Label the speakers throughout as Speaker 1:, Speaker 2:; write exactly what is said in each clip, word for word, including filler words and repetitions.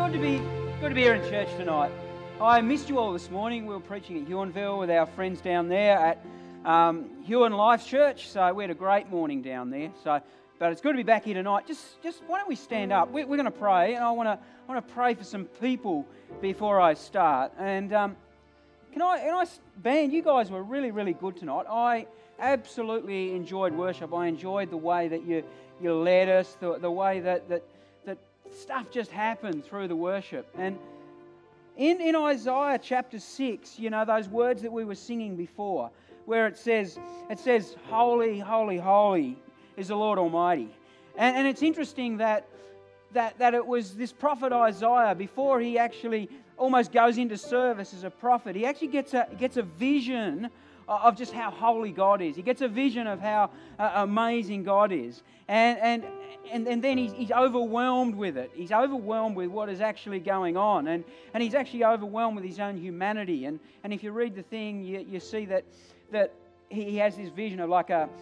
Speaker 1: good to be good to be here in church tonight. I missed you all this morning. We were preaching at Huonville with our friends down there at um, Huon Life Church. So we had a great morning down there. So, but it's good to be back here tonight. Just, just why don't we stand up? We, we're going to pray, and I want to, I want to pray for some people before I start. And um, can I, can I, band? You guys were really, really good tonight. I absolutely enjoyed worship. I enjoyed the way that you, you led us, the, the way that that. Stuff just happened through the worship. And in, in Isaiah chapter six, you know, those words that we were singing before, where it says, it says, holy, holy, holy is the Lord Almighty. And, and it's interesting that, that, that it was this prophet Isaiah, before he actually almost goes into service as a prophet, he actually gets a, gets a vision of just how holy God is. He gets a vision of how uh, amazing God is. And and and, and then he's, he's overwhelmed with it. He's overwhelmed with what is actually going on. And, and he's actually overwhelmed with his own humanity. And, and if you read the thing, you, you see that, that he has this vision of like a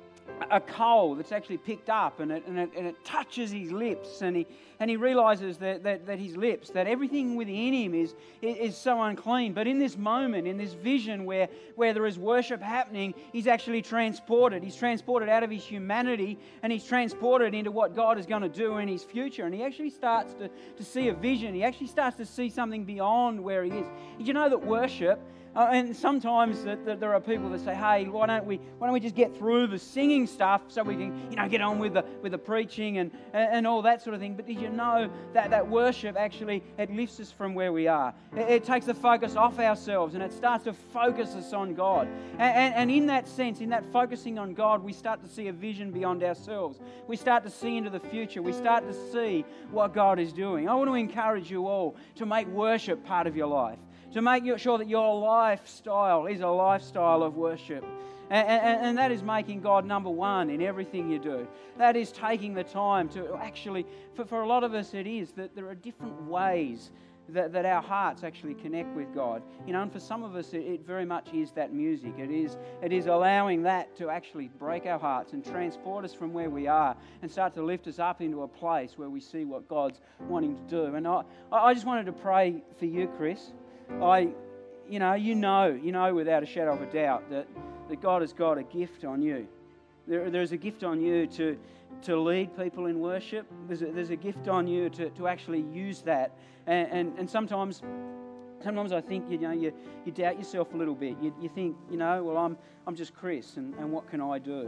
Speaker 1: a coal that's actually picked up, and it, and it, and it touches his lips, and he and he realizes that, that, that his lips, that everything within him is, is so unclean. But in this moment, in this vision where, where there is worship happening, he's actually transported. He's transported out of his humanity, and he's transported into what God is going to do in his future. And he actually starts to, to see a vision. He actually starts to see something beyond where he is. Did you know that worship, Uh, and sometimes that, that there are people that say, "Hey, why don't we why don't we just get through the singing stuff so we can, you know, get on with the with the preaching and, and, and all that sort of thing?" But did you know that, that worship actually, it lifts us from where we are? It, it takes the focus off ourselves, and it starts to focus us on God. And, and, and in that sense, in that focusing on God, we start to see a vision beyond ourselves. We start to see into the future. We start to see what God is doing. I want to encourage you all to make worship part of your life, to make sure that your lifestyle is a lifestyle of worship. And, and, and that is making God number one in everything you do. That is taking the time to actually, for, for a lot of us it is, that there are different ways that, that our hearts actually connect with God. You know, and for some of us it, it very much is that music. It is, it is allowing that to actually break our hearts and transport us from where we are and start to lift us up into a place where we see what God's wanting to do. And I, I just wanted to pray for you, Chris. I, you know, you know, you know without a shadow of a doubt that, that God has got a gift on you. There, there's a gift on you to to lead people in worship. There's a, there's a gift on you to, to actually use that. And, and and sometimes, sometimes I think, you know, you, you doubt yourself a little bit. You you think, you know, well, I'm I'm just Chris, and, and what can I do?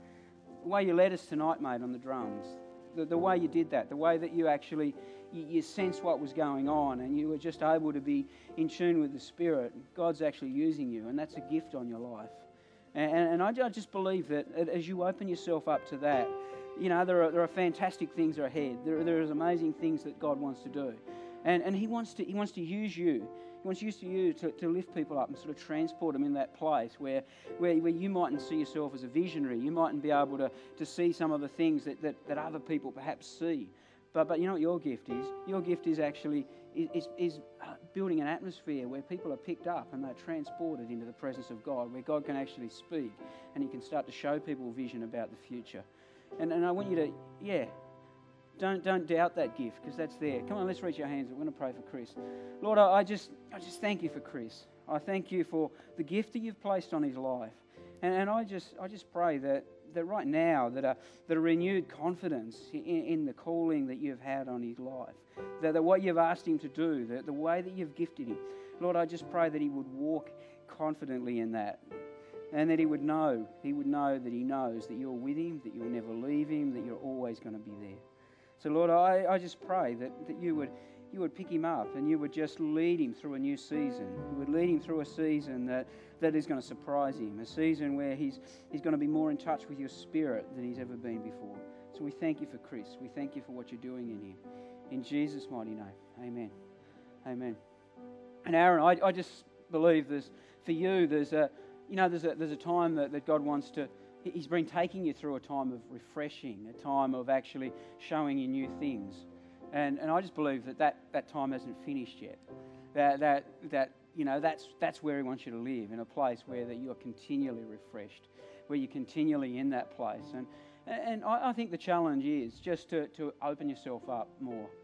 Speaker 1: The way you led us tonight, mate, on the drums, the, the way you did that, the way that you actually You, you sensed what was going on, and you were just able to be in tune with the Spirit. God's actually using you, and that's a gift on your life. And, and I just believe that as you open yourself up to that, you know, there are there are fantastic things ahead. There there is amazing things that God wants to do, and and He wants to He wants to use you. He wants to use you to, to lift people up and sort of transport them in that place where, where where you mightn't see yourself as a visionary. You mightn't be able to, to see some of the things that, that, that other people perhaps see. But but you know what your gift is? Your gift is actually is, is building an atmosphere where people are picked up and they're transported into the presence of God, where God can actually speak and He can start to show people vision about the future. And and I want you to, yeah, don't don't doubt that gift, because that's there. Come on, let's reach our hands. We're going to pray for Chris. Lord, I, I just I just thank you for Chris. I thank you for the gift that you've placed on his life. And and I just I just pray that that right now, that a, that a renewed confidence in, in the calling that you've had on his life, that, that what you've asked him to do, that the way that you've gifted him, Lord, I just pray that he would walk confidently in that, and that he would know, he would know that he knows that you're with him, that you'll never leave him, that you're always going to be there. So Lord, I, I just pray that, that you would you would pick him up and you would just lead him through a new season. You would lead him through a season that, that is going to surprise him, a season where he's he's going to be more in touch with your Spirit than he's ever been before. So we thank you for Chris. We thank you for what you're doing in him. In Jesus' mighty name, amen. Amen. And Aaron, I, I just believe there's, for you, there's a, you know, there's a, there's a time that, that God wants to, He's been taking you through a time of refreshing, a time of actually showing you new things. And and I just believe that that, that time hasn't finished yet. That, that, that you know, that's that's where He wants you to live, in a place where that you're continually refreshed, where you're continually in that place. And and I, I think the challenge is just to, to open yourself up more.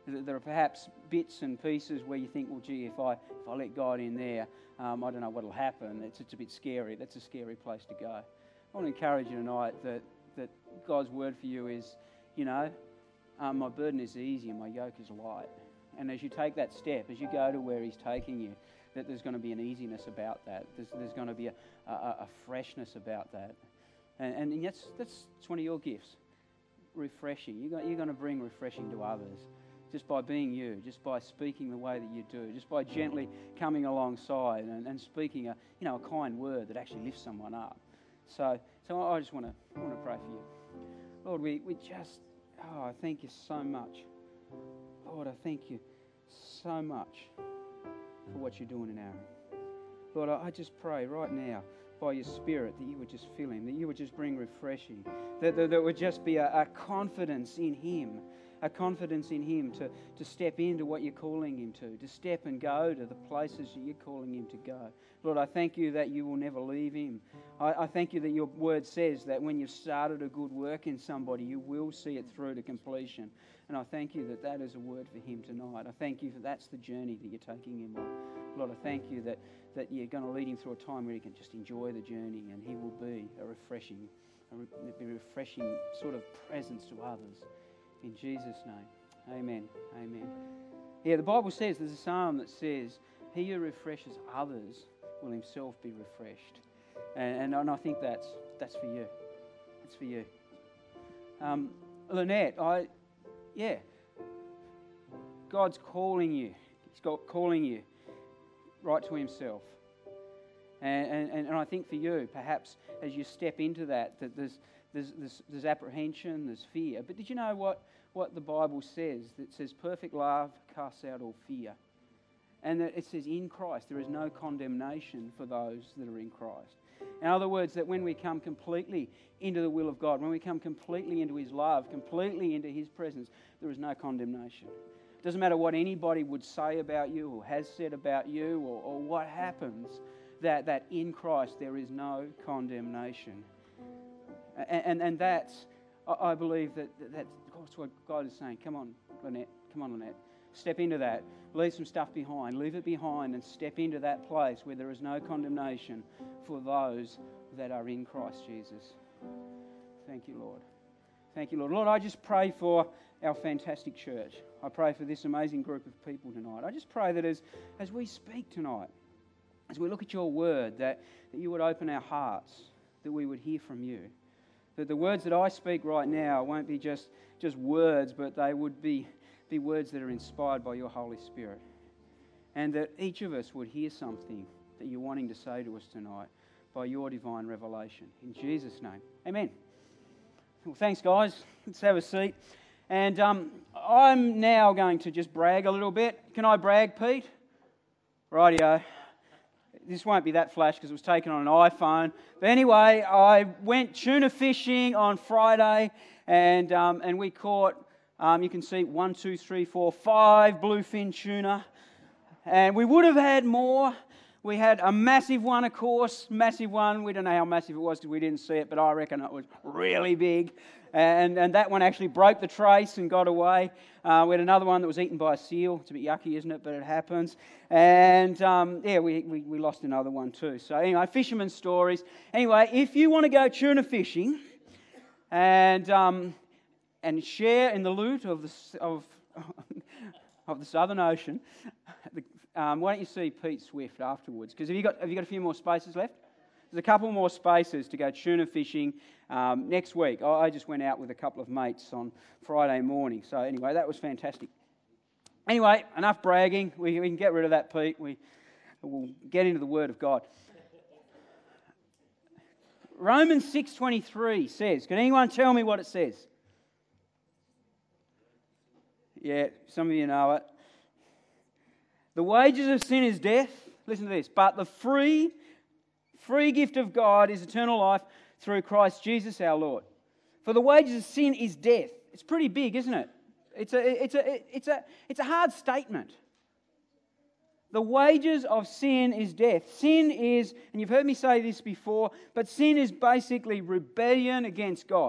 Speaker 1: There are perhaps bits and pieces where you think, well, gee, if I if I let God in there, um, I don't know what will happen. It's, it's a bit scary. That's a scary place to go. I want to encourage you tonight that, that God's word for you is, you know, um, my burden is easy and my yoke is light. And as you take that step, as you go to where He's taking you, that there's going to be an easiness about that. There's, there's going to be a, a, a freshness about that. And, and that's, that's it's one of your gifts, refreshing. You're going, you're going to bring refreshing to others just by being you, just by speaking the way that you do, just by gently coming alongside and, and speaking a, you know, a kind word that actually lifts someone up. So, so I just want to I want to pray for you. Lord, we, we just, oh, I thank you so much. Lord, I thank you so much for what you're doing in Aaron. Lord, I just pray right now by your Spirit that you would just fill him, that you would just bring refreshing, that there, there would just be a, a confidence in him, a confidence in him to, to step into what you're calling him to, to step and go to the places that you're calling him to go. Lord, I thank you that you will never leave him. I, I thank you that your word says that when you've started a good work in somebody, you will see it through to completion. And I thank you that that is a word for him tonight. I thank you that that's the journey that you're taking him on. Lord, I thank you that, that you're going to lead him through a time where he can just enjoy the journey and he will be a refreshing, a, re- a refreshing sort of presence to others. In Jesus' name, amen, amen. Yeah, the Bible says, there's a psalm that says, he who refreshes others will himself be refreshed. And, and I think that's that's for you. It's for you. Um, Lynette, I, yeah, God's calling you. He's got calling you right to himself. And, and, and I think for you, perhaps as you step into that, that there's There's, there's, there's apprehension, there's fear. But did you know what, what the Bible says? It says perfect love casts out all fear. And that it says in Christ there is no condemnation for those that are in Christ. In other words, that when we come completely into the will of God, when we come completely into his love, completely into his presence, there is no condemnation. It doesn't matter what anybody would say about you or has said about you or, or what happens, that, that in Christ there is no condemnation. And, and and that's, I believe that that's what God is saying. Come on, Lynette. Come on, Lynette. Step into that. Leave some stuff behind. Leave it behind and step into that place where there is no condemnation for those that are in Christ Jesus. Thank you, Lord. Thank you, Lord. Lord, I just pray for our fantastic church. I pray for this amazing group of people tonight. I just pray that as, as we speak tonight, as we look at your word, that, that you would open our hearts, that we would hear from you. That the words that I speak right now won't be just, just words, but they would be, be words that are inspired by your Holy Spirit. And that each of us would hear something that you're wanting to say to us tonight by your divine revelation. In Jesus' name, amen. Well, thanks, guys. Let's have a seat. And um, I'm now going to just brag a little bit. Can I brag, Pete? Rightio. This won't be that flash because it was taken on an iPhone. But anyway, I went tuna fishing on Friday and um, and we caught, um, you can see, one, two, three, four, five bluefin tuna. And we would have had more. We had a massive one, of course, massive one. We don't know how massive it was because we didn't see it, but I reckon it was really big. And and that one actually broke the trace and got away. Uh, we had another one that was eaten by a seal. It's a bit yucky, isn't it? But it happens. And um, yeah, we, we, we lost another one too. So anyway, fisherman's stories. Anyway, if you want to go tuna fishing and um, and share in the loot of the of of the Southern Ocean, um, why don't you see Pete Swift afterwards? Because have you got have you got a few more spaces left? There's a couple more spaces to go tuna fishing um, next week. I just went out with a couple of mates on Friday morning. So anyway, that was fantastic. Anyway, enough bragging. We, we can get rid of that, Pete. We, we'll get into the Word of God. Romans six twenty-three says, can anyone tell me what it says? Yeah, some of you know it. The wages of sin is death. Listen to this. But the free Free gift of God is eternal life through Christ Jesus our Lord. For the wages of sin is death. It's pretty big, isn't it? It's a, it's a, it's a, it's a hard statement. The wages of sin is death. Sin is, and you've heard me say this before, but sin is basically rebellion against God.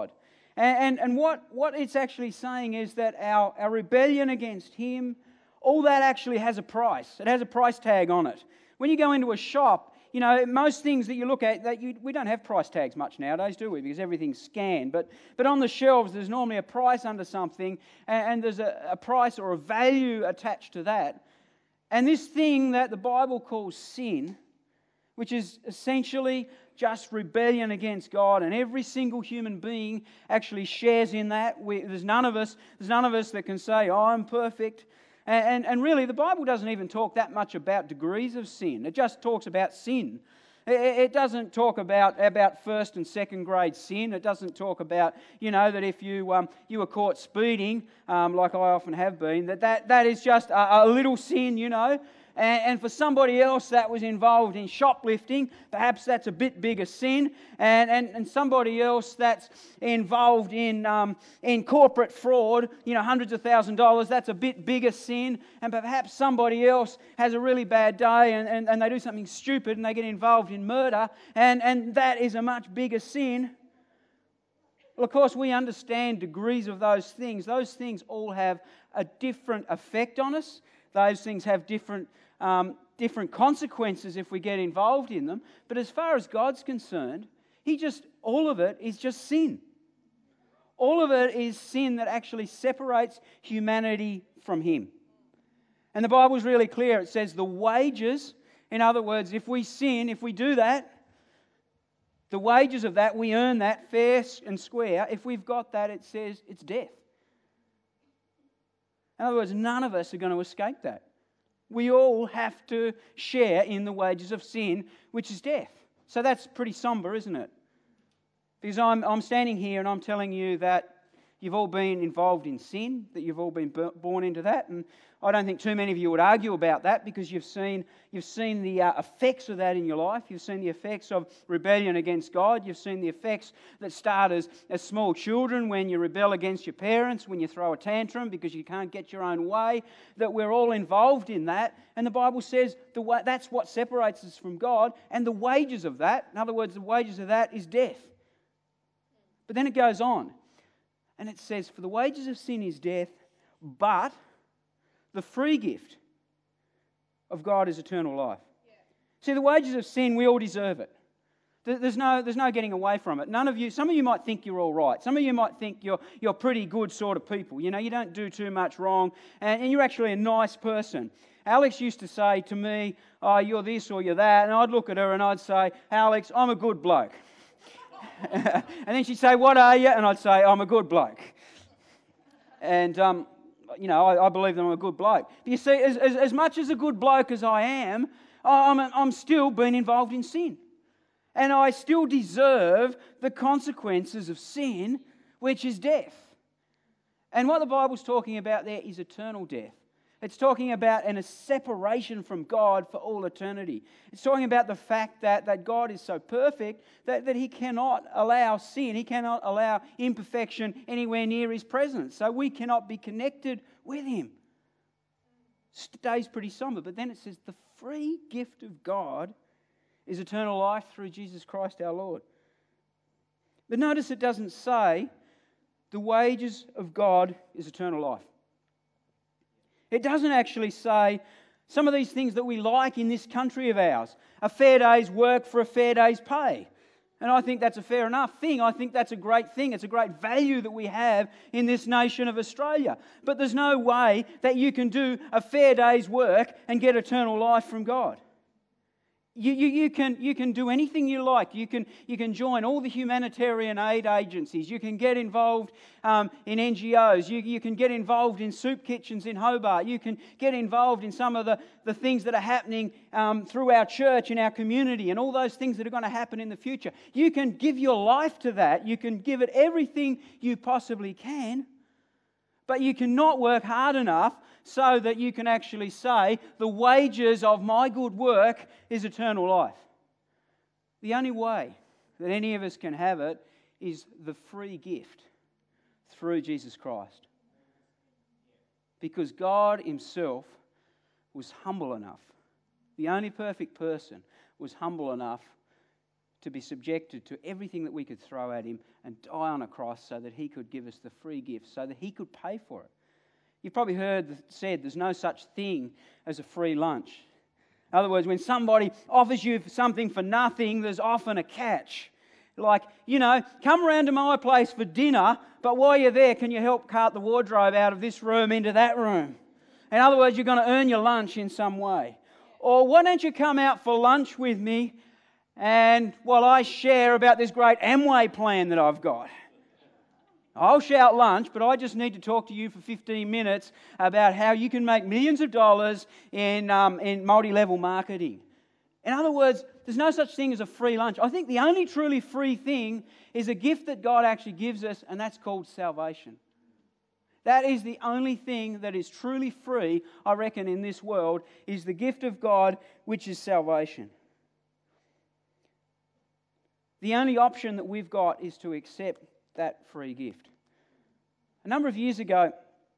Speaker 1: And, and, and what, what it's actually saying is that our, our rebellion against Him, all that actually has a price. It has a price tag on it. When you go into a shop, you know, most things that you look at, that you, we don't have price tags much nowadays, do we? Because everything's scanned. But but on the shelves, there's normally a price under something, and, and there's a, a price or a value attached to that. And this thing that the Bible calls sin, which is essentially just rebellion against God, and every single human being actually shares in that. We, there's none of us, there's none of us that can say, oh, I'm perfect. And, and, and really, the Bible doesn't even talk that much about degrees of sin. It just talks about sin. It, it doesn't talk about, about first and second grade sin. It doesn't talk about, you know, that if you um, you were caught speeding, um, like I often have been, that that, that is just a, a little sin, you know. And, and for somebody else that was involved in shoplifting, perhaps that's a bit bigger sin. And, and, and somebody else that's involved in um, in corporate fraud, you know, hundreds of thousand dollars, that's a bit bigger sin. And perhaps somebody else has a really bad day and, and, and they do something stupid and they get involved in murder, and, and that is a much bigger sin. Well, of course, we understand degrees of those things. Those things all have a different effect on us. Those things have different um, different consequences if we get involved in them. But as far as God's concerned, He just, all of it is just sin. All of it is sin that actually separates humanity from Him. And the Bible's really clear. It says the wages, in other words, if we sin, if we do that, the wages of that, we earn that fair and square. If we've got that, it says it's death. In other words, none of us are going to escape that. We all have to share in the wages of sin, which is death. So that's pretty somber, isn't it? Because I'm, I'm standing here and I'm telling you that you've all been involved in sin, that you've all been born into that. And I don't think too many of you would argue about that, because you've seen you've seen the uh, effects of that in your life. You've seen the effects of rebellion against God. You've seen the effects that start as, as small children when you rebel against your parents, when you throw a tantrum because you can't get your own way, that we're all involved in that. And the Bible says the way, that's what separates us from God, and the wages of that, in other words, the wages of that is death. But then it goes on, and it says, for the wages of sin is death, but the free gift of God is eternal life. Yeah. See, the wages of sin, we all deserve it. There's no, there's no getting away from it. None of you, some of you might think you're all right. Some of you might think you're, you're pretty good sort of people. You know, you don't do too much wrong, and, and you're actually a nice person. Alex used to say to me, oh, you're this or you're that, and I'd look at her and I'd say, Alex, I'm a good bloke. And then she'd say, what are you? And I'd say, I'm a good bloke. And, um, you know, I, I believe that I'm a good bloke. But you see, as, as, as much as a good bloke as I am, I'm, I'm still being involved in sin. And I still deserve the consequences of sin, which is death. And what the Bible's talking about there is eternal death. It's talking about an, a separation from God for all eternity. It's talking about the fact that, that God is so perfect that, that He cannot allow sin, He cannot allow imperfection anywhere near His presence. So we cannot be connected with Him. Today's pretty somber, but then it says the free gift of God is eternal life through Jesus Christ our Lord. But notice it doesn't say the wages of God is eternal life. It doesn't actually say some of these things that we like in this country of ours. A fair day's work for a fair day's pay. And I think that's a fair enough thing. I think that's a great thing. It's a great value that we have in this nation of Australia. But there's no way that you can do a fair day's work and get eternal life from God. You, you, you, can, you can do anything you like. You can, you can join all the humanitarian aid agencies. You can get involved um, in N G Os. You, you can get involved in soup kitchens in Hobart. You can get involved in some of the, the things that are happening um, through our church, in our community, and all those things that are going to happen in the future. You can give your life to that. You can give it everything you possibly can. But you cannot work hard enough so that you can actually say, the wages of my good work is eternal life. The only way that any of us can have it is the free gift through Jesus Christ. Because God Himself was humble enough, the only perfect person was humble enough to be subjected to everything that we could throw at him and die on a cross so that he could give us the free gift, so that he could pay for it. You've probably heard said there's no such thing as a free lunch. In other words, when somebody offers you something for nothing, there's often a catch. Like, you know, come around to my place for dinner, but while you're there, can you help cart the wardrobe out of this room into that room? In other words, you're going to earn your lunch in some way. Or why don't you come out for lunch with me and while I share about this great Amway plan that I've got? I'll shout lunch, but I just need to talk to you for fifteen minutes about how you can make millions of dollars in, um, in multi-level marketing. In other words, there's no such thing as a free lunch. I think the only truly free thing is a gift that God actually gives us, and that's called salvation. That is the only thing that is truly free, I reckon, in this world, is the gift of God, which is salvation. The only option that we've got is to accept that free gift. A number of years ago,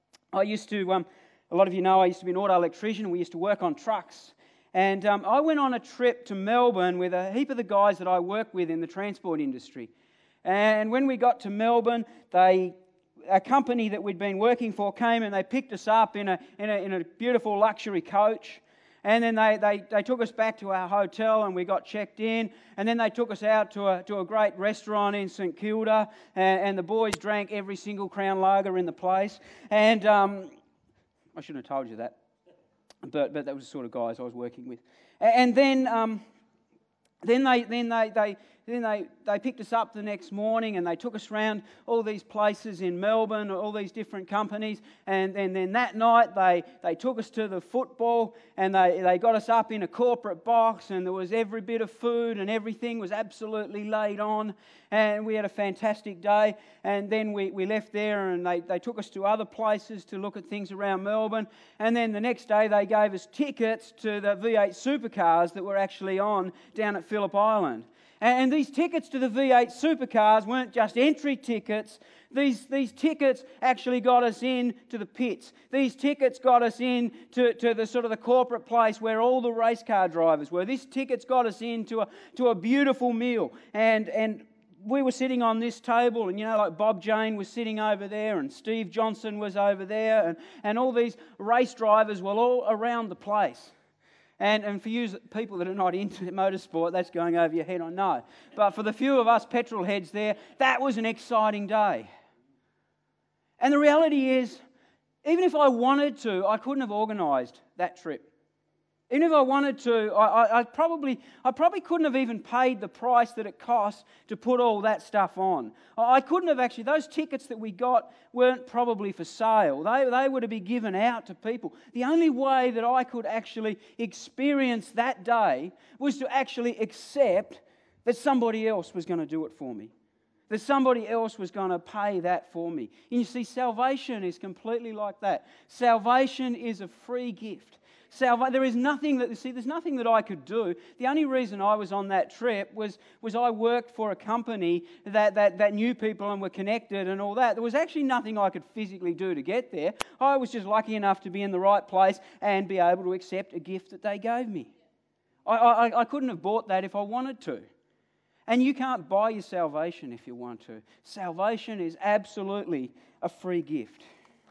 Speaker 1: I used to, um, a lot of you know, I used to be an auto electrician. We used to work on trucks. And um, I went on a trip to Melbourne with a heap of the guys that I work with in the transport industry. And when we got to Melbourne, they, a company that we'd been working for came and they picked us up in a, in a, in a beautiful luxury coach. And then they, they, they took us back to our hotel and we got checked in. And then they took us out to a, to a great restaurant in St Kilda. And, and the boys drank every single Crown Lager in the place. And um, I shouldn't have told you that. But but that was the sort of guys I was working with. And then um, then they then they they then they, they picked us up the next morning and they took us around all these places in Melbourne, all these different companies. And, and then that night they, they took us to the football and they, they got us up in a corporate box and there was every bit of food and everything was absolutely laid on. And we had a fantastic day. And then we, we left there and they, they took us to other places to look at things around Melbourne. And then the next day they gave us tickets to the V eight supercars that were actually on down at Phillip Island. And these tickets to the V eight supercars weren't just entry tickets. These, these tickets actually got us in to the pits. These tickets got us in to, to the sort of the corporate place where all the race car drivers were. These tickets got us into a, to a beautiful meal. And, and we were sitting on this table and, you know, like Bob Jane was sitting over there and Steve Johnson was over there and, and all these race drivers were all around the place. And, and for you people that are not into motorsport, that's going over your head, I know. But for the few of us petrol heads there, that was an exciting day. And the reality is, even if I wanted to, I couldn't have organised that trip. Even if I wanted to, I, I, I probably I probably couldn't have even paid the price that it cost to put all that stuff on. I couldn't have actually, those tickets that we got weren't probably for sale. They, they were to be given out to people. The only way that I could actually experience that day was to actually accept that somebody else was going to do it for me. That somebody else was going to pay that for me. And you see, salvation is completely like that. Salvation is a free gift. Salva- there is nothing that, see, there's nothing that I could do. The only reason I was on that trip was, was I worked for a company that, that, that knew people and were connected and all that. There was actually nothing I could physically do to get there. I was just lucky enough to be in the right place and be able to accept a gift that they gave me. I, I, I couldn't have bought that if I wanted to. And you can't buy your salvation if you want to. Salvation is absolutely a free gift.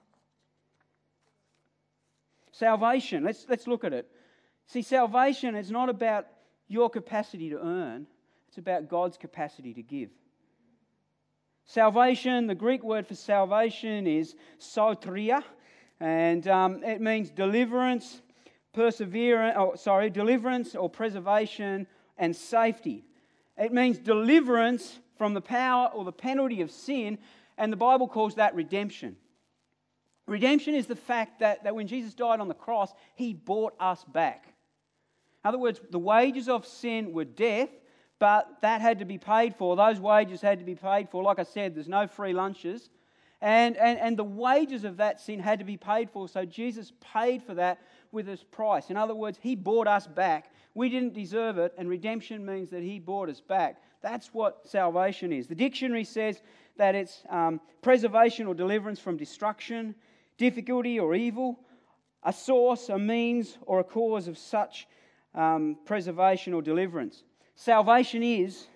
Speaker 1: Salvation, let's, let's look at it. See, salvation is not about your capacity to earn. It's about God's capacity to give. Salvation, the Greek word for salvation is soteria, and um, it means deliverance, perseverance, oh, sorry, deliverance or preservation and safety. It means deliverance from the power or the penalty of sin, and the Bible calls that redemption. Redemption is the fact that, that when Jesus died on the cross, He bought us back. In other words, the wages of sin were death, but that had to be paid for. Those wages had to be paid for. Like I said, there's no free lunches. And, and, and the wages of that sin had to be paid for. So Jesus paid for that with His price. In other words, He bought us back. We didn't deserve it, and redemption means that He bought us back. That's what salvation is. The dictionary says that it's um, preservation or deliverance from destruction, difficulty or evil, a source, a means, or a cause of such um, preservation or deliverance. Salvation is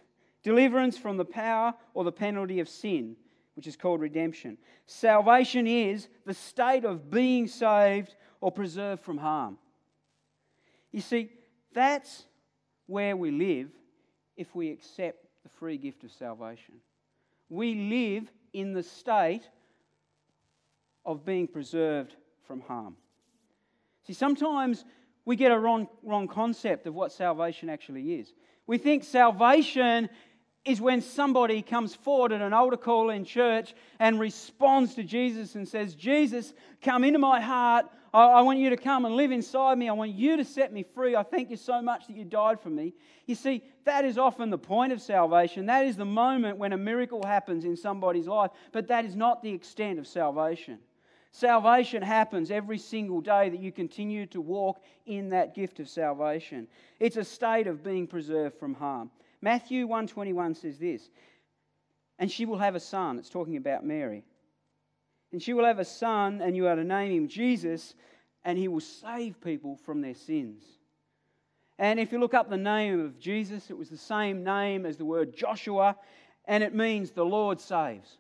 Speaker 1: Deliverance from the power or the penalty of sin, which is called redemption. Salvation is the state of being saved or preserved from harm. You see, that's where we live if we accept the free gift of salvation. We live in the state of being preserved from harm. See, sometimes we get a wrong, wrong concept of what salvation actually is. We think salvation is when somebody comes forward at an altar call in church and responds to Jesus and says, Jesus, come into my heart. I, I want you to come and live inside me. I want you to set me free. I thank you so much that you died for me. You see, that is often the point of salvation. That is the moment when a miracle happens in somebody's life. But that is not the extent of salvation. Salvation happens every single day that you continue to walk in that gift of salvation. It's a state of being preserved from harm. Matthew one twenty-one says this, and she will have a son. It's talking about Mary. And she will have a son, and you are to name him Jesus, and he will save people from their sins. And if you look up the name of Jesus, it was the same name as the word Joshua, and it means the Lord saves.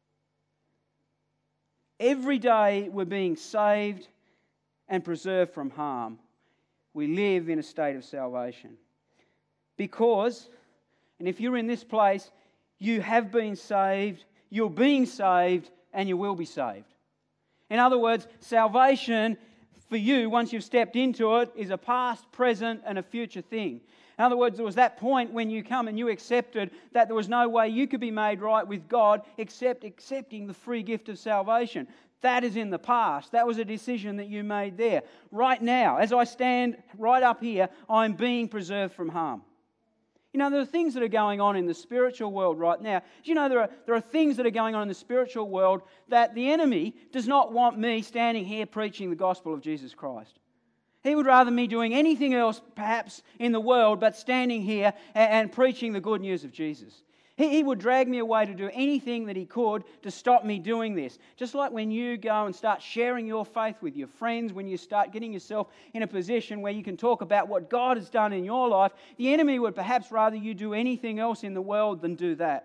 Speaker 1: Every day we're being saved and preserved from harm. We live in a state of salvation. Because, and if you're in this place, you have been saved, you're being saved, and you will be saved. In other words, salvation for you, once you've stepped into it, is a past, present, and a future thing. In other words, there was that point when you come and you accepted that there was no way you could be made right with God except accepting the free gift of salvation. That is in the past. That was a decision that you made there. Right now, as I stand right up here, I'm being preserved from harm. You know, there are things that are going on in the spiritual world right now. Do you know there are, there are things that are going on in the spiritual world that the enemy does not want me standing here preaching the gospel of Jesus Christ. He would rather me doing anything else perhaps in the world but standing here and, and preaching the good news of Jesus. He, he would drag me away to do anything that he could to stop me doing this. Just like when you go and start sharing your faith with your friends, when you start getting yourself in a position where you can talk about what God has done in your life, the enemy would perhaps rather you do anything else in the world than do that.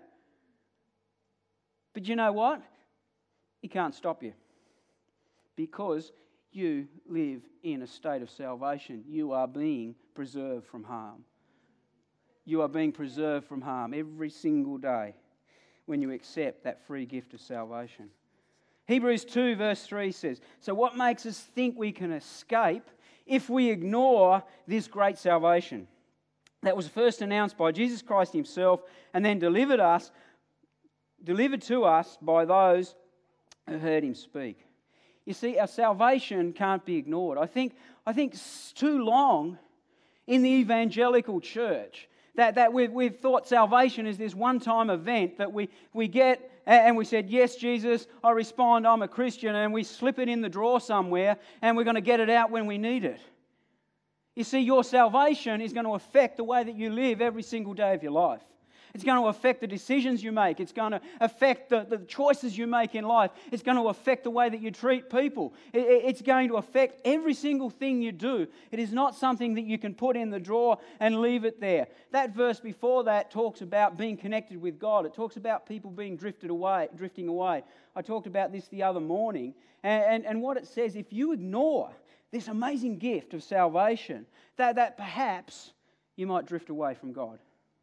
Speaker 1: But you know what? He can't stop you. Because you live in a state of salvation. You are being preserved from harm. You are being preserved from harm every single day when you accept that free gift of salvation. Hebrews two verse three says, so what makes us think we can escape if we ignore this great salvation that was first announced by Jesus Christ himself and then delivered us, delivered to us by those who heard him speak? You see, our salvation can't be ignored. I think, I think too long in the evangelical church that, that we've, we've thought salvation is this one-time event that we, we get and we said, yes, Jesus, I respond, I'm a Christian, and we slip it in the drawer somewhere and we're going to get it out when we need it. You see, your salvation is going to affect the way that you live every single day of your life. It's going to affect the decisions you make. It's going to affect the, the choices you make in life. It's going to affect the way that you treat people. It, it's going to affect every single thing you do. It is not something that you can put in the drawer and leave it there. That verse before that talks about being connected with God. It talks about people being drifted away, drifting away. I talked about this the other morning. And, and, and what it says, if you ignore this amazing gift of salvation, that, that perhaps you might drift away from God.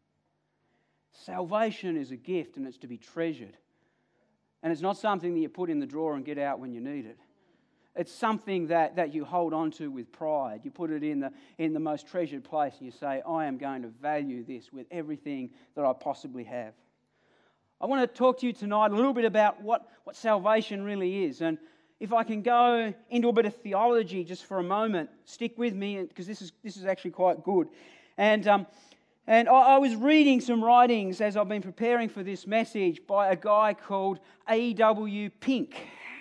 Speaker 1: Salvation is a gift and it's to be treasured. And it's not something that you put in the drawer and get out when you need it. It's something that, that you hold on to with pride. You put it in the, in the most treasured place and you say, I am going to value this with everything that I possibly have. I want to talk to you tonight a little bit about what, what salvation really is. And if I can go into a bit of theology just for a moment, stick with me because this is, this is actually quite good. And... Um, And I was reading some writings as I've been preparing for this message by a guy called A W Pink.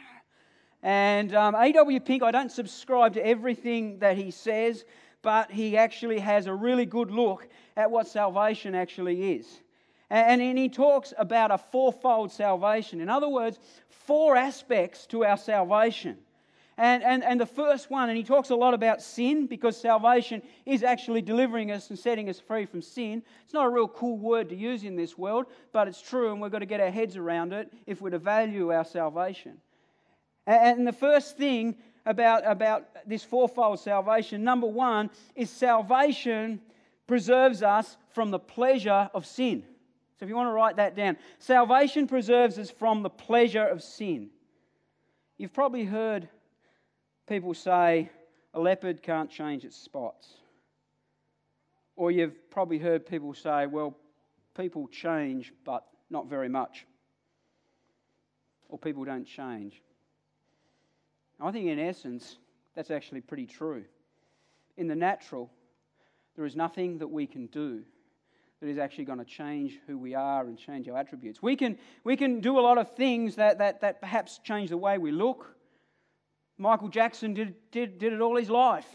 Speaker 1: And um, A W Pink, I don't subscribe to everything that he says, but he actually has a really good look at what salvation actually is. And, and he talks about a fourfold salvation. In other words, four aspects to our salvation. And, and, and the first one, and he talks a lot about sin, because salvation is actually delivering us and setting us free from sin. It's not a real cool word to use in this world, but it's true, and we've got to get our heads around it if we're to value our salvation. And, and the first thing about, about this fourfold salvation, number one, is salvation preserves us from the pleasure of sin. So if you want to write that down, salvation preserves us from the pleasure of sin. You've probably heard people say a leopard can't change its spots. Or you've probably heard people say, well, people change, but not very much. Or people don't change. I think in essence, that's actually pretty true. In the natural, there is nothing that we can do that is actually going to change who we are and change our attributes. We can, we can do a lot of things that, that, that perhaps change the way we look. Michael Jackson did, did, did it all his life.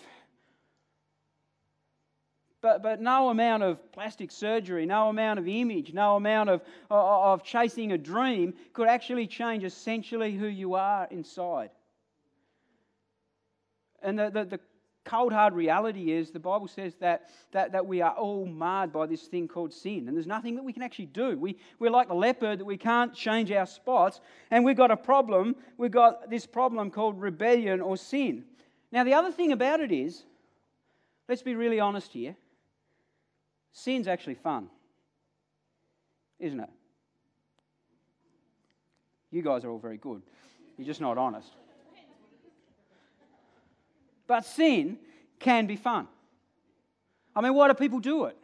Speaker 1: But, but no amount of plastic surgery, no amount of image, no amount of, of chasing a dream could actually change essentially who you are inside. And the, the, the cold hard reality is the Bible says that, that, that we are all marred by this thing called sin. And there's nothing that we can actually do. We, we're like the leopard that we can't change our spots. And we've got a problem. We've got this problem called rebellion or sin. Now the other thing about it is, let's be really honest here, sin's actually fun. Isn't it? You guys are all very good. You're just not honest. But sin can be fun. I mean, why do people do it?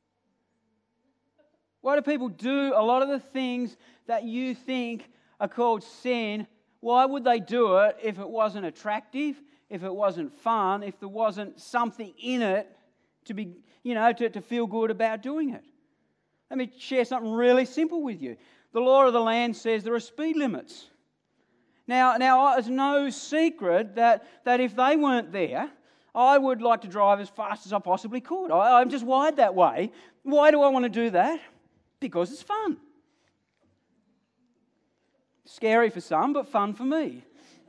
Speaker 1: Why do people do a lot of the things that you think are called sin? Why would they do it if it wasn't attractive, if it wasn't fun, if there wasn't something in it to be, you know, to, to feel good about doing it? Let me share something really simple with you. The law of the land says there are speed limits. Now, now, it's no secret that, that if they weren't there, I would like to drive as fast as I possibly could. I, I'm just wired that way. Why do I want to do that? Because it's fun. Scary for some, but fun for me.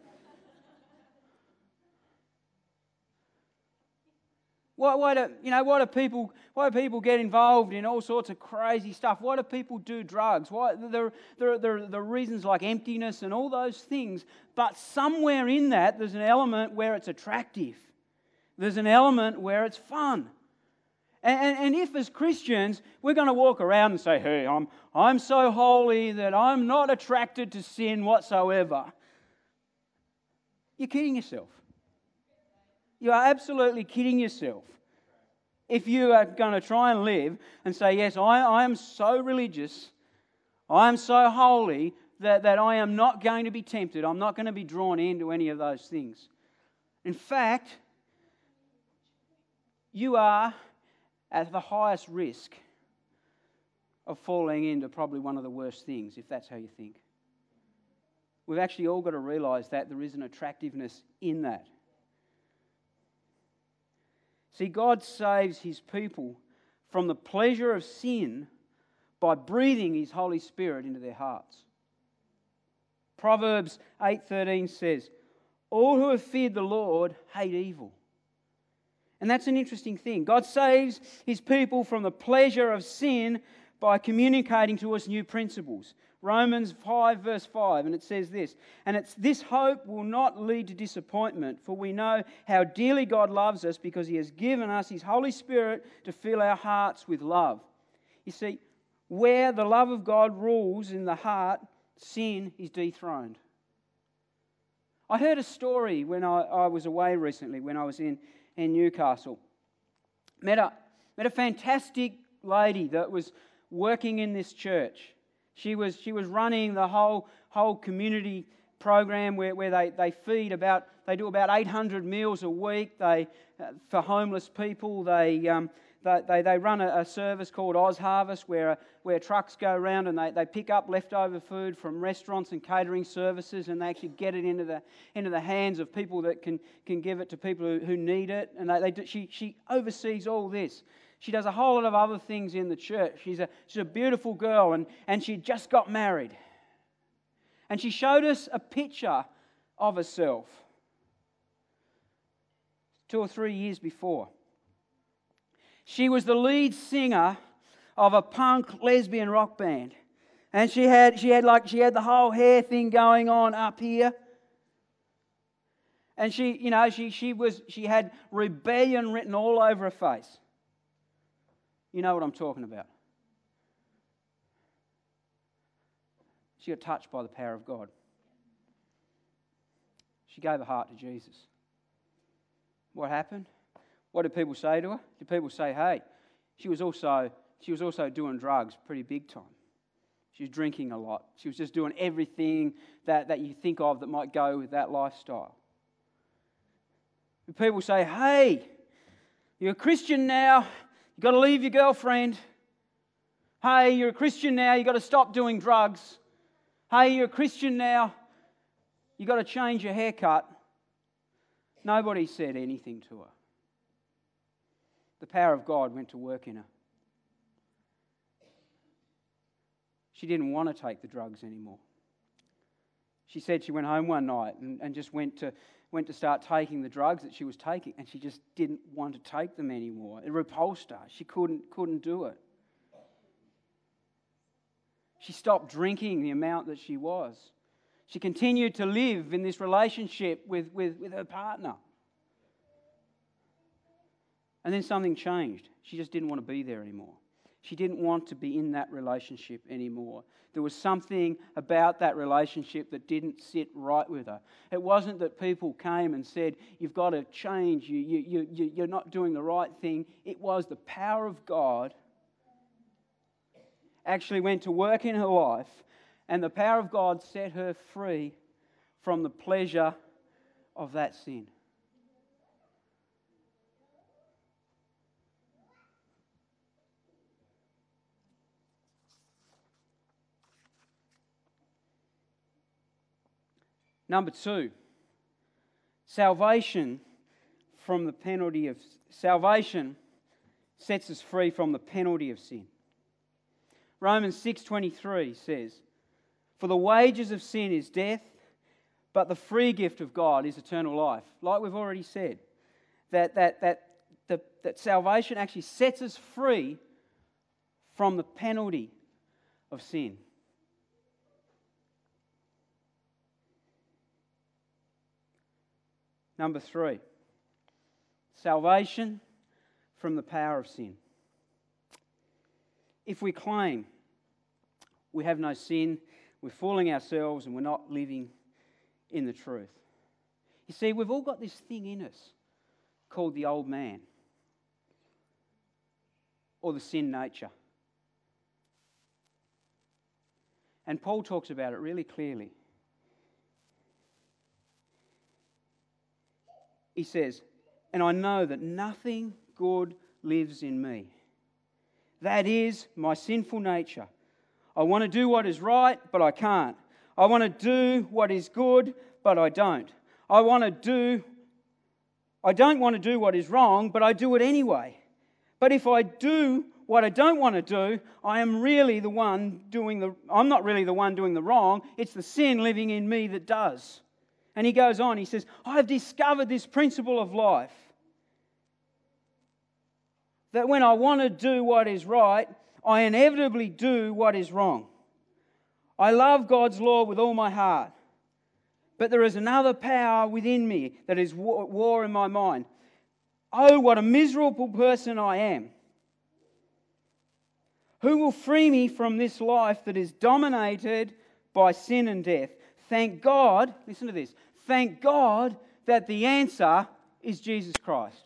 Speaker 1: Why, why do you know? Why do people? Why do people get involved in all sorts of crazy stuff? Why do people do drugs? Why there, there, there, there are reasons like emptiness and all those things. But somewhere in that, there's an element where it's attractive. There's an element where it's fun. And, and, and if as Christians we're going to walk around and say, "Hey, I'm I'm so holy that I'm not attracted to sin whatsoever," you're kidding yourself. You are absolutely kidding yourself. If you are going to try and live and say, yes, I, I am so religious, I am so holy that, that I am not going to be tempted, I'm not going to be drawn into any of those things. In fact, you are at the highest risk of falling into probably one of the worst things, if that's how you think. We've actually all got to realise that there is an attractiveness in that. See, God saves His people from the pleasure of sin by breathing His Holy Spirit into their hearts. Proverbs eight thirteen says, "All who have feared the Lord hate evil." And that's an interesting thing. God saves His people from the pleasure of sin by communicating to us new principles. Romans five verse five, and it says this, "And it's this hope will not lead to disappointment, for we know how dearly God loves us because He has given us His Holy Spirit to fill our hearts with love." You see, where the love of God rules in the heart, sin is dethroned. I heard a story when I, I was away recently, when I was in, in Newcastle. Met a, met a fantastic lady that was working in this church. She was she was running the whole whole community program where, where they, they feed about they do about eight hundred meals a week. They uh, for homeless people. They um they they, they run a, a service called Oz Harvest where where trucks go around and they, they pick up leftover food from restaurants and catering services, and they actually get it into the into the hands of people that can can give it to people who, who need it. And they, they do, she she oversees all this. She does a whole lot of other things in the church. She's a, she's a beautiful girl, and, and she just got married. And she showed us a picture of herself. two or three years before. She was the lead singer of a punk lesbian rock band. And she had she had like she had the whole hair thing going on up here. And she, you know, she she was she had rebellion written all over her face. You know what I'm talking about. She got touched by the power of God. She gave her heart to Jesus. What happened? What did people say to her? Did people say, hey, she was also she was also doing drugs pretty big time. She was drinking a lot. She was just doing everything that, that you think of that might go with that lifestyle. Did people say, hey, you're a Christian now, you've got to leave your girlfriend. Hey, you're a Christian now, you've got to stop doing drugs. Hey, you're a Christian now, you've got to change your haircut. Nobody said anything to her. The power of God went to work in her. She didn't want to take the drugs anymore. She said she went home one night and, and just went to went to start taking the drugs that she was taking, and she just didn't want to take them anymore. It repulsed her. She couldn't couldn't do it. She stopped drinking the amount that she was. She continued to live in this relationship with, with, with her partner. And then something changed. She just didn't want to be there anymore. She didn't want to be in that relationship anymore. There was something about that relationship that didn't sit right with her. It wasn't that people came and said, you've got to change, you, you, you, you're not doing the right thing. It was the power of God actually went to work in her life, and the power of God set her free from the pleasure of that sin. Number two, salvation from the penalty of salvation sets us free from the penalty of sin. Romans six twenty-three says, "For the wages of sin is death, but the free gift of God is eternal life." Like we've already said, that that that the, that salvation actually sets us free from the penalty of sin. Number three, salvation from the power of sin. If we claim we have no sin, we're fooling ourselves and we're not living in the truth. You see, we've all got this thing in us called the old man or the sin nature. And Paul talks about it really clearly. He says, "And I know that nothing good lives in me. That is my sinful nature. I want to do what is right, but I can't. I want to do what is good, but I don't. I want to do, I don't want to do what is wrong, but I do it anyway. But if I do what I don't want to do, I am really the one doing the, I'm not really the one doing the wrong. It's the sin living in me that does." And he goes on, he says, "I've discovered this principle of life. That when I want to do what is right, I inevitably do what is wrong. I love God's law with all my heart. But there is another power within me that is war in my mind. Oh, what a miserable person I am. Who will free me from this life that is dominated by sin and death? Thank God," listen to this, "thank God that the answer is Jesus Christ."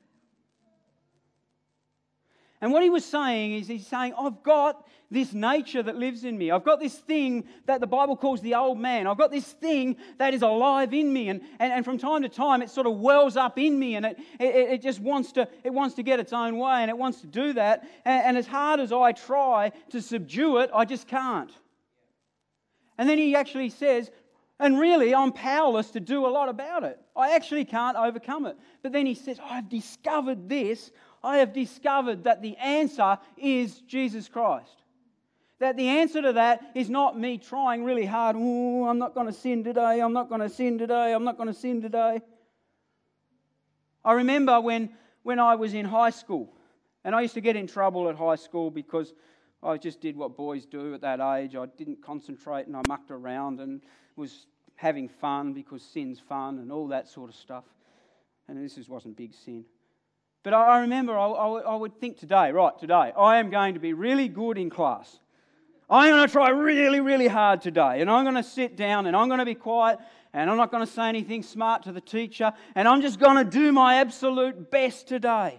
Speaker 1: And what he was saying is, he's saying, I've got this nature that lives in me. I've got this thing that the Bible calls the old man. I've got this thing that is alive in me. And, and, and from time to time, it sort of wells up in me, and it, it, it just wants to, it wants to get its own way, and it wants to do that. And, and as hard as I try to subdue it, I just can't. And then he actually says, and really, I'm powerless to do a lot about it. I actually can't overcome it. But then he says, I've discovered this. I have discovered that the answer is Jesus Christ. That the answer to that is not me trying really hard. Oh, I'm not going to sin today. I'm not going to sin today. I'm not going to sin today. I remember when, when I was in high school, and I used to get in trouble at high school because I just did what boys do at that age. I didn't concentrate and I mucked around and was having fun because sin's fun and all that sort of stuff. And this just wasn't big sin. But I remember I, I, I would think today, right, today, I am going to be really good in class. I'm going to try really, really hard today. And I'm going to sit down and I'm going to be quiet and I'm not going to say anything smart to the teacher. And I'm just going to do my absolute best today.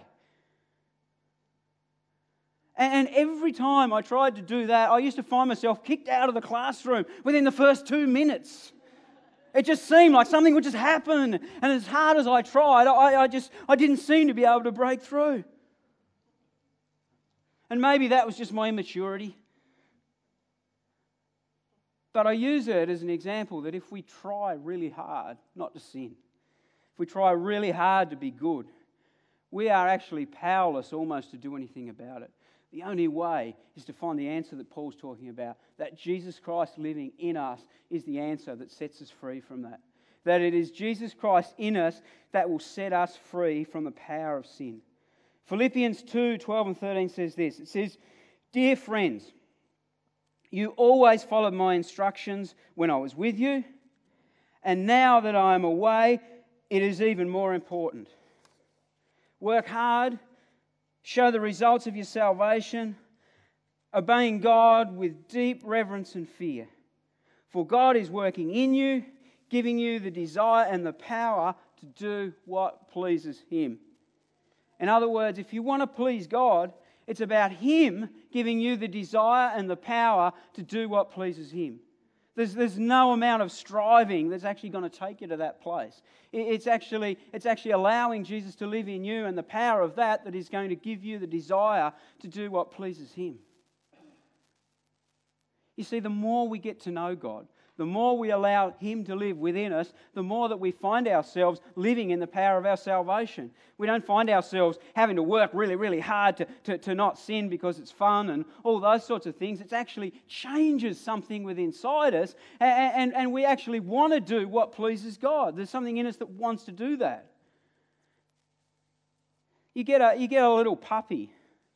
Speaker 1: And every time I tried to do that, I used to find myself kicked out of the classroom within the first two minutes. It just seemed like something would just happen. And as hard as I tried, I, I just I didn't seem to be able to break through. And maybe that was just my immaturity. But I use it as an example that if we try really hard not to sin, if we try really hard to be good, we are actually powerless almost to do anything about it. The only way is to find the answer that Paul's talking about, that Jesus Christ living in us is the answer that sets us free from that. That it is Jesus Christ in us that will set us free from the power of sin. Philippians two, twelve and thirteen says this. It says, "Dear friends, you always followed my instructions when I was with you, and now that I am away, it is even more important. Work hard, show the results of your salvation, obeying God with deep reverence and fear. For God is working in you, giving you the desire and the power to do what pleases Him." In other words, if you want to please God, it's about Him giving you the desire and the power to do what pleases Him. There's, there's no amount of striving that's actually going to take you to that place. It's actually, it's actually allowing Jesus to live in you and the power of that that is going to give you the desire to do what pleases Him. You see, the more we get to know God, the more we allow Him to live within us, the more that we find ourselves living in the power of our salvation. We don't find ourselves having to work really, really hard to, to, to not sin because it's fun and all those sorts of things. It actually changes something within inside us, and, and, and we actually want to do what pleases God. There's something in us that wants to do that. You get a, you get a little puppy,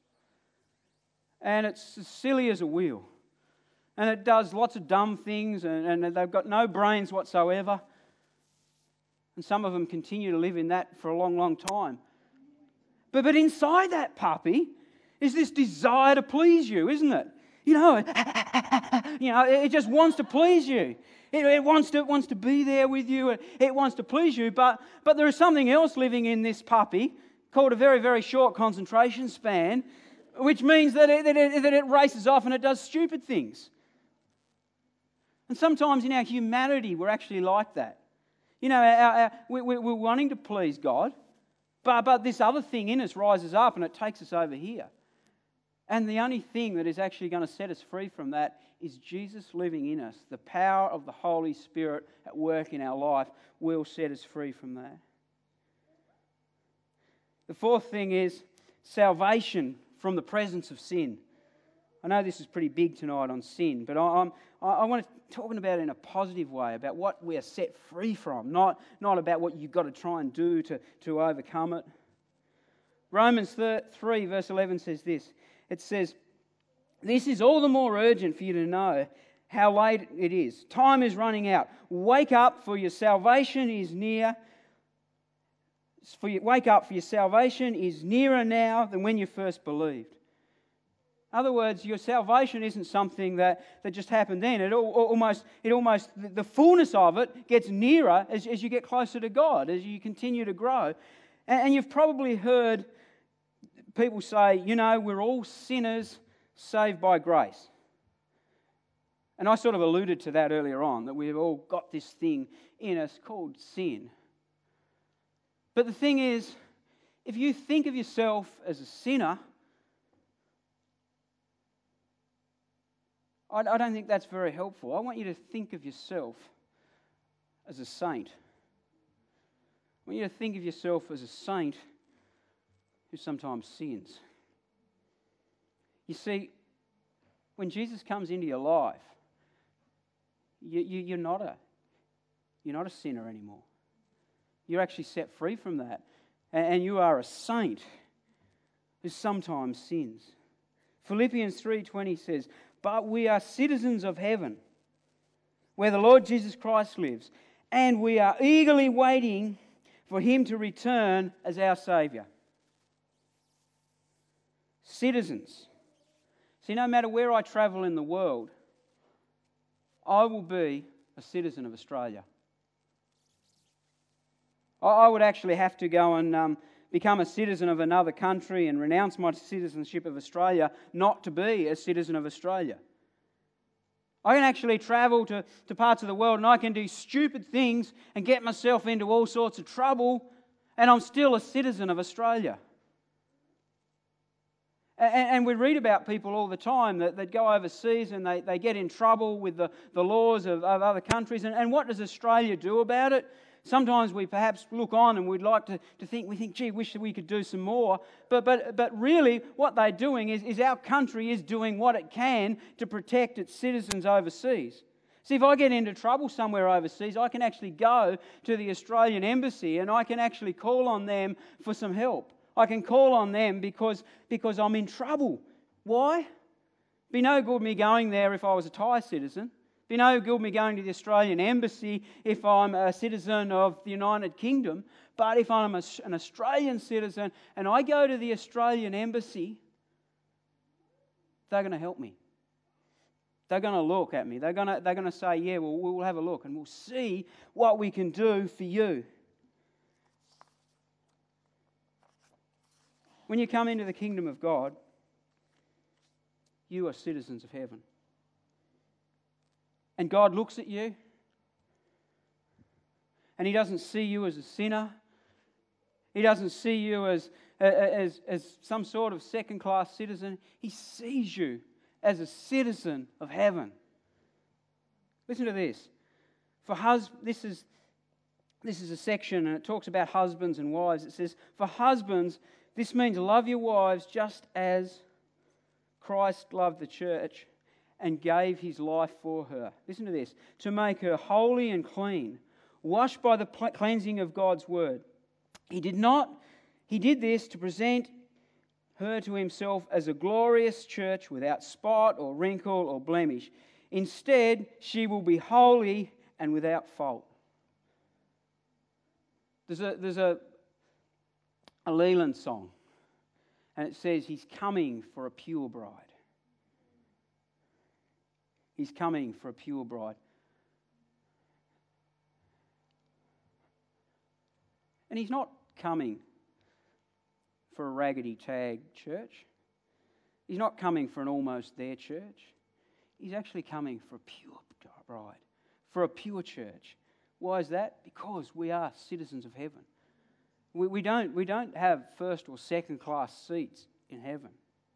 Speaker 1: and it's as silly as a wheel. And it does lots of dumb things, and, and they've got no brains whatsoever. And some of them continue to live in that for a long, long time. But, but inside that puppy is this desire to please you, isn't it? You know, you know, it just wants to please you. It, it wants to it wants to be there with you. It, it wants to please you. But but there is something else living in this puppy called a very, very short concentration span, which means that it, that it, that it races off and it does stupid things. And sometimes in our humanity, we're actually like that. You know, our, our, we, we're wanting to please God, but, but this other thing in us rises up and it takes us over here. And the only thing that is actually going to set us free from that is Jesus living in us. The power of the Holy Spirit at work in our life will set us free from that. The fourth thing is salvation from the presence of sin. I know this is pretty big tonight on sin, but I'm, I, I want to talk about it in a positive way, about what we are set free from, not, not about what you've got to try and do to, to overcome it. Romans three verse eleven says this. It says, "This is all the more urgent for you to know how late it is. Time is running out. Wake up, for your salvation is near. For you, wake up, for your salvation is nearer now than when you first believed." In other words, your salvation isn't something that, that just happened then. It almost, it almost, the fullness of it gets nearer as, as you get closer to God, as you continue to grow. And, and you've probably heard people say, you know, we're all sinners saved by grace. And I sort of alluded to that earlier on, that we've all got this thing in us called sin. But the thing is, if you think of yourself as a sinner, I don't think that's very helpful. I want you to think of yourself as a saint. I want you to think of yourself as a saint who sometimes sins. You see, when Jesus comes into your life, you, you, you're not a you're not a sinner anymore. You're actually set free from that. and you are a saint who sometimes sins. Philippians three twenty says, "But we are citizens of heaven, where the Lord Jesus Christ lives, and we are eagerly waiting for Him to return as our Saviour." Citizens. See, no matter where I travel in the world, I will be a citizen of Australia. I would actually have to go and um, become a citizen of another country and renounce my citizenship of Australia not to be a citizen of Australia. I can actually travel to, to parts of the world and I can do stupid things and get myself into all sorts of trouble, and I'm still a citizen of Australia. And, and we read about people all the time that, that go overseas and they, they get in trouble with the, the laws of, of other countries. And, and what does Australia do about it? Sometimes we perhaps look on and we'd like to, to think, we think, gee, wish that we could do some more. But but but really what they're doing is, is our country is doing what it can to protect its citizens overseas. See, if I get into trouble somewhere overseas, I can actually go to the Australian Embassy and I can actually call on them for some help. I can call on them because, because I'm in trouble. Why? Be no good me going there if I was a Thai citizen. Be no good me going to the Australian Embassy if I'm a citizen of the United Kingdom. But if I'm a, an Australian citizen and I go to the Australian Embassy, they're going to help me. They're going to look at me. They're going to, they're going to say, yeah, well, we'll have a look and we'll see what we can do for you. When you come into the kingdom of God, you are citizens of heaven. And God looks at you and He doesn't see you as a sinner. He doesn't see you as, as, as some sort of second-class citizen. He sees you as a citizen of heaven. Listen to this. For hus- this is, this is a section and it talks about husbands and wives. It says, for husbands, this means love your wives just as Christ loved the church and gave His life for her. Listen to this. To make her holy and clean, washed by the cleansing of God's word. He did not, He did this to present her to Himself as a glorious church without spot or wrinkle or blemish. Instead, she will be holy and without fault. There's a, there's a, a Leland song, and it says, He's coming for a pure bride. He's coming for a pure bride. And He's not coming for a raggedy tag church. He's not coming for an almost there church. He's actually coming for a pure bride, for a pure church. Why is that? Because we are citizens of heaven. We, we don't, we don't have first or second class seats in heaven.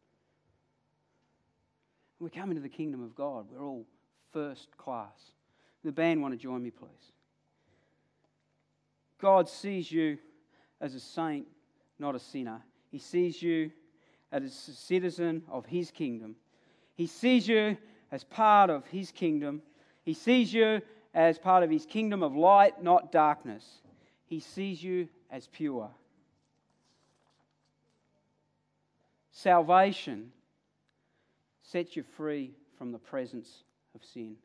Speaker 1: When we come into the kingdom of God, we're all first class. The band want to join me, please. God sees you as a saint, not a sinner. He sees you as a citizen of His kingdom. He sees you as part of His kingdom. He sees you as part of His kingdom of light, not darkness. He sees you as pure. Salvation sets you free from the presence of sin.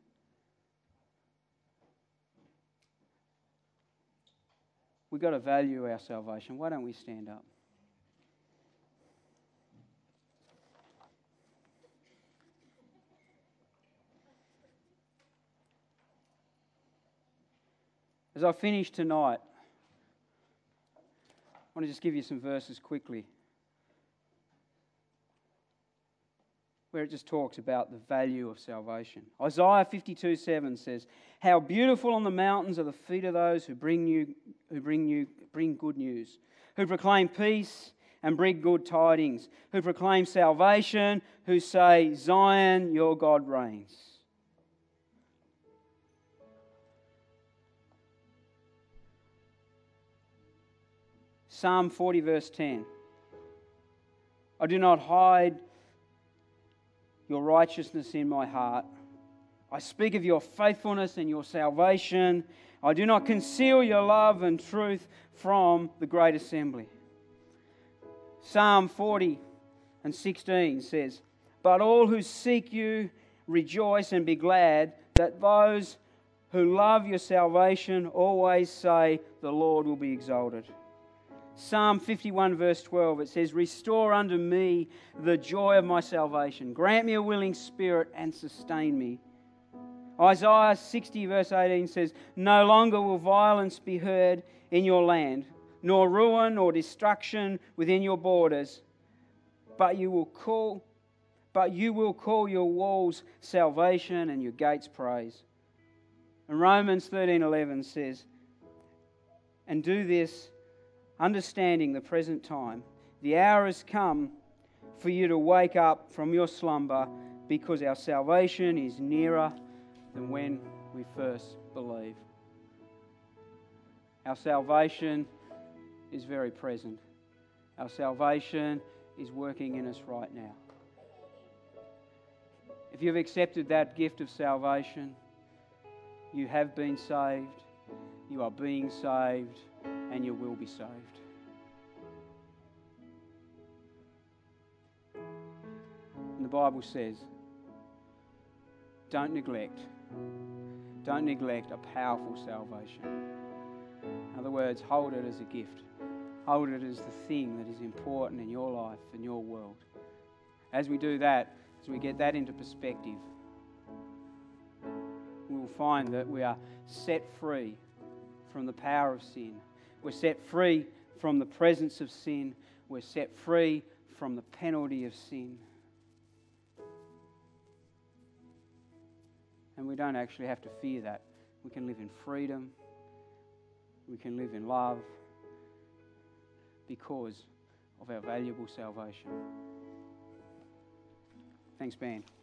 Speaker 1: We've got to value our salvation. Why don't we stand up? As I finish tonight, I want to just give you some verses quickly where it just talks about the value of salvation. Isaiah fifty-two seven says, "How beautiful on the mountains are the feet of those who bring you, who bring you, bring good news, who proclaim peace and bring good tidings, who proclaim salvation, who say, Zion, your God reigns." Psalm forty verse ten. "I do not hide your righteousness in my heart. I speak of your faithfulness and your salvation. I do not conceal your love and truth from the great assembly." Psalm forty and sixteen says, "But all who seek you rejoice and be glad, that those who love your salvation always say, the Lord will be exalted." Psalm fifty-one verse twelve, it says, "Restore unto me the joy of my salvation. Grant me a willing spirit and sustain me." Isaiah sixty verse eighteen says, "No longer will violence be heard in your land, nor ruin or destruction within your borders, but you will call, but you will call your walls salvation and your gates praise." And Romans thirteen eleven says, "And do this, understanding the present time. The hour has come for you to wake up from your slumber, because our salvation is nearer than when we first believed." Our salvation is very present. Our salvation is working in us right now. If you've accepted that gift of salvation, you have been saved, you are being saved, and you will be saved. And the Bible says, don't neglect, don't neglect a powerful salvation. In other words, hold it as a gift. Hold it as the thing that is important in your life and your world. As we do that, as we get that into perspective, we will find that we are set free from the power of sin. We're set free from the presence of sin. We're set free from the penalty of sin. And we don't actually have to fear that. We can live in freedom. We can live in love because of our valuable salvation. Thanks, band.